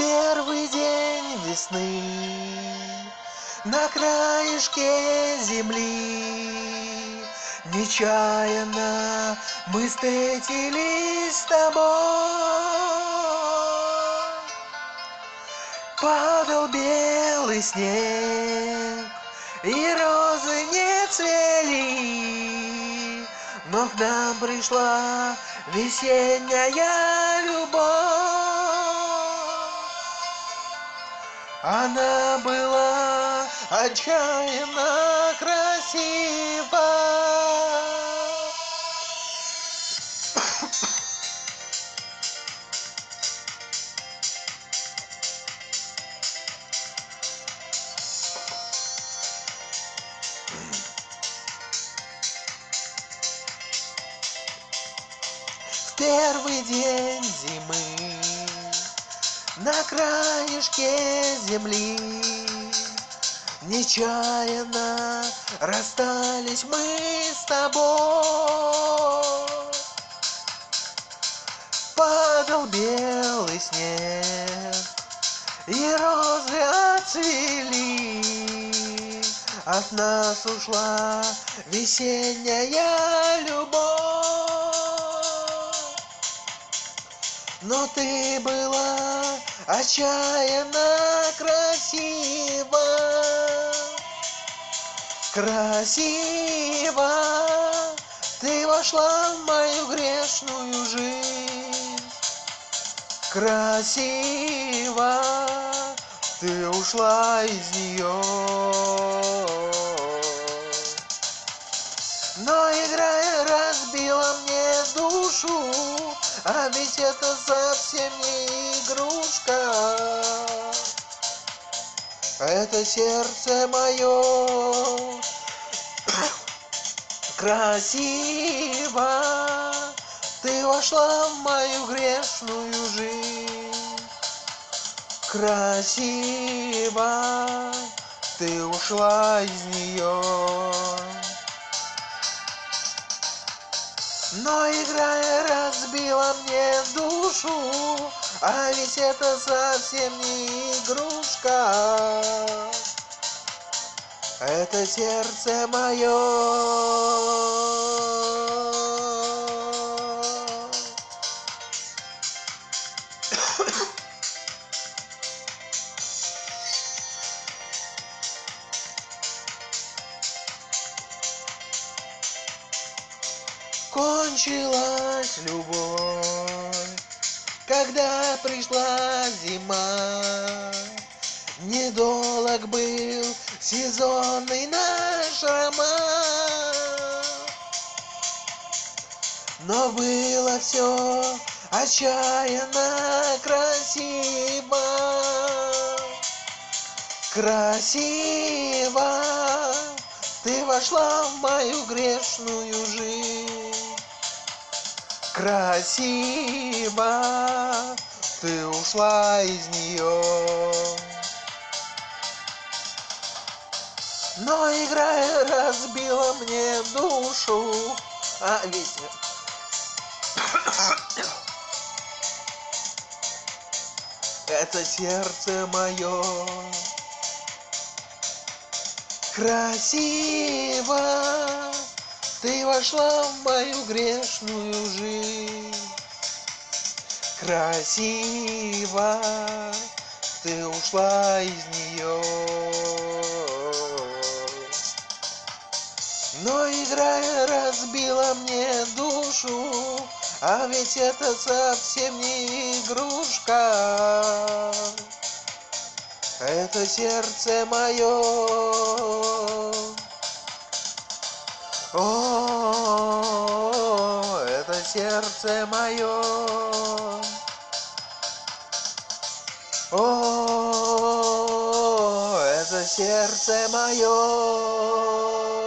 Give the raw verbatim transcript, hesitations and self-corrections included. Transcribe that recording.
первый день весны на краешке земли нечаянно мы встретились с тобой. Падал белый снег, и розы не цвели, но к нам пришла весенняя любовь. Она была отчаянно красива. В первый день зимы на краешке земли нечаянно расстались мы с тобой. Падал белый снег, и розы отцвели, от нас ушла весенняя любовь. Но ты была отчаянно красива, красива. Ты вошла в мою грешную жизнь, красива. Ты ушла из нее. Но играя разбила мне душу, а ведь это совсем не игрушка. Это сердце мое красиво. Ты вошла в мою грешную жизнь, красиво. Ты ушла из нее. Но играя разбила мне душу, а ведь это совсем не игрушка. Это сердце мое. Кончилась любовь, когда пришла зима. Недолг был сезонный наш роман, но было все отчаянно красиво, красиво. Ты вошла в мою грешную жизнь, красиво. Ты ушла из нее. Но играя разбила мне душу, а ведь это сердце мое красиво. Ты вошла в мою грешную жизнь, красиво. Ты ушла из нее. Но играя разбила мне душу, а ведь это совсем не игрушка. Это сердце мое. О, это сердце мое. О, это сердце мое.